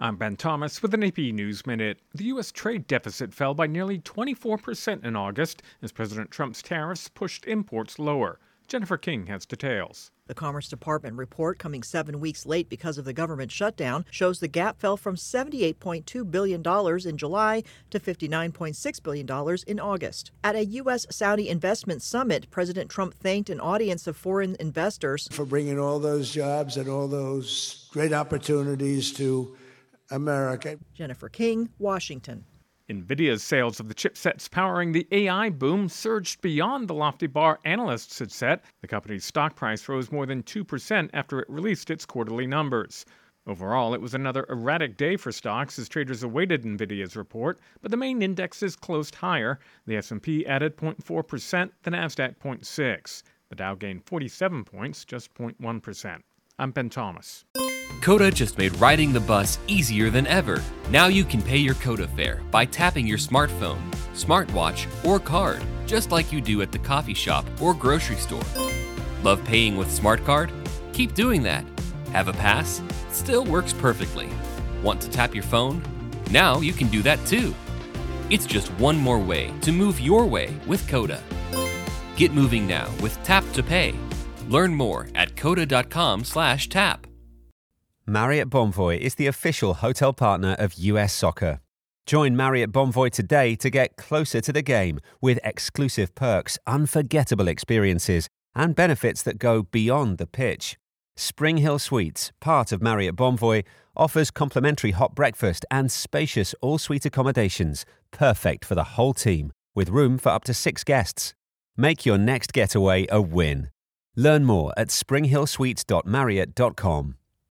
I'm Ben Thomas with an AP News Minute. The U.S. trade deficit fell by nearly 24% in August as President Trump's tariffs pushed imports lower. Jennifer King has details. The Commerce Department report, coming 7 weeks late because of the government shutdown, shows the gap fell from $78.2 billion in July to $59.6 billion in August. At a U.S.-Saudi investment summit, President Trump thanked an audience of foreign investors for bringing all those jobs and all those great opportunities to America. Jennifer King, Washington. NVIDIA's sales of the chipsets powering the AI boom surged beyond the lofty bar analysts had set. The company's stock price rose more than 2% after it released its quarterly numbers. Overall, it was another erratic day for stocks as traders awaited NVIDIA's report, but the main indexes closed higher. The S&P added 0.4%, the Nasdaq 0.6%. The Dow gained 47 points, just 0.1%. I'm Ben Thomas. Coda just made riding the bus easier than ever. Now you can pay your Coda fare by tapping your smartphone, smartwatch, or card, just like you do at the coffee shop or grocery store. Love paying with SmartCard? Keep doing that. Have a pass? Still works perfectly. Want to tap your phone? Now you can do that too. It's just one more way to move your way with Coda. Get moving now with Tap to Pay. Learn more at coda.com/tap. Marriott Bonvoy is the official hotel partner of US Soccer. Join Marriott Bonvoy today to get closer to the game with exclusive perks, unforgettable experiences, and benefits that go beyond the pitch. Spring Hill Suites, part of Marriott Bonvoy, offers complimentary hot breakfast and spacious all-suite accommodations, perfect for the whole team, with room for up to 6 guests. Make your next getaway a win. Learn more at springhillsuites.marriott.com.